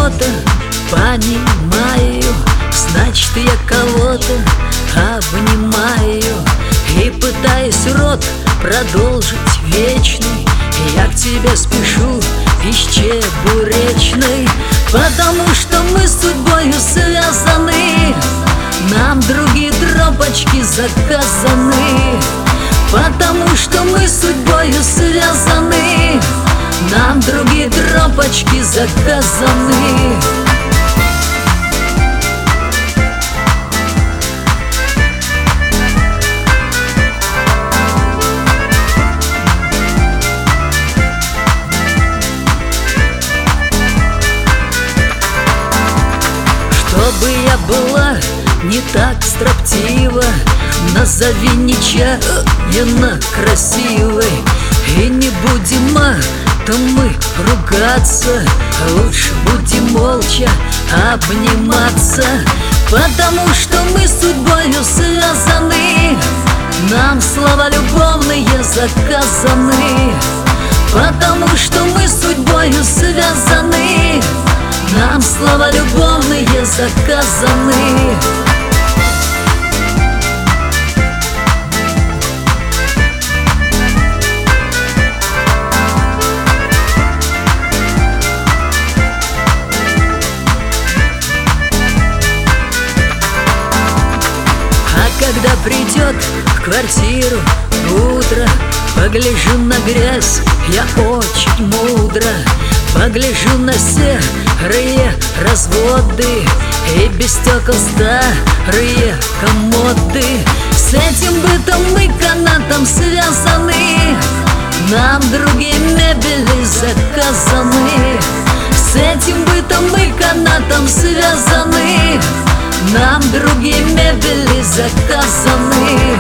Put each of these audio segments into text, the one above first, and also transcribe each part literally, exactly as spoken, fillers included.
кого-то понимаю, значит я кого-то обнимаю. И пытаясь рот продолжить вечный, я к тебе спешу из чебуречной. Потому что мы судьбою связаны, нам другие тропочки заказаны. Потому что мы судьбою связаны, нам другие тропочки заказаны. Чтобы я была не так строптива, назови нечаянно красивой. И не будем, а то мы ругаться, лучше будем молча обниматься. Потому что мы судьбою связаны, нам слова любовные заказаны. Потому что мы судьбою связаны, нам слова любовные заказаны. А когда придет в квартиру утро, погляжу на грязь, я очень мудро. Погляжу на серые разводы и без стекол старые комоды. С этим бытом мы канатом связаны, нам другие мебели заказаны. С этим бытом мы канатом связаны, нам другие мебели заказаны.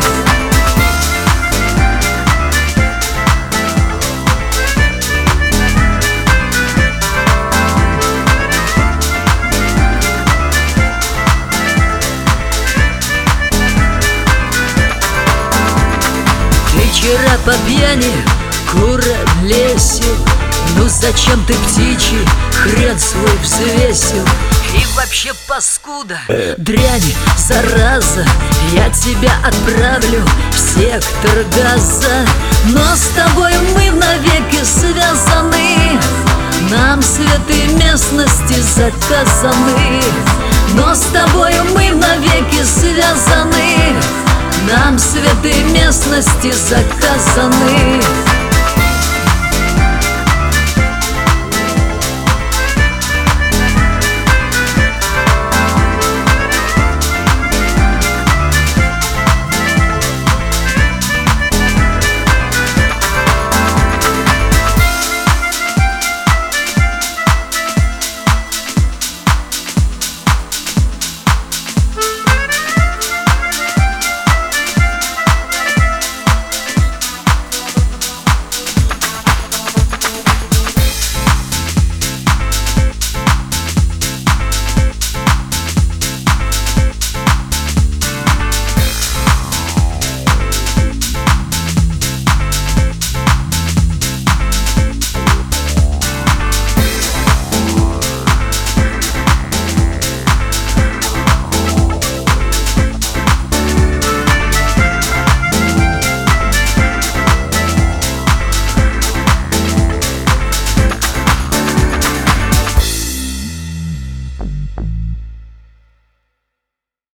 Вчера по пьяни куролесил, ну зачем ты птичий хрен свой взвесил? И вообще, паскуда, дрянь, зараза, я тебя отправлю в сектор газа. Но с тобой мы навеки связаны, нам святые местности заказаны. Но с тобой мы навеки связаны, нам святые местности заказаны.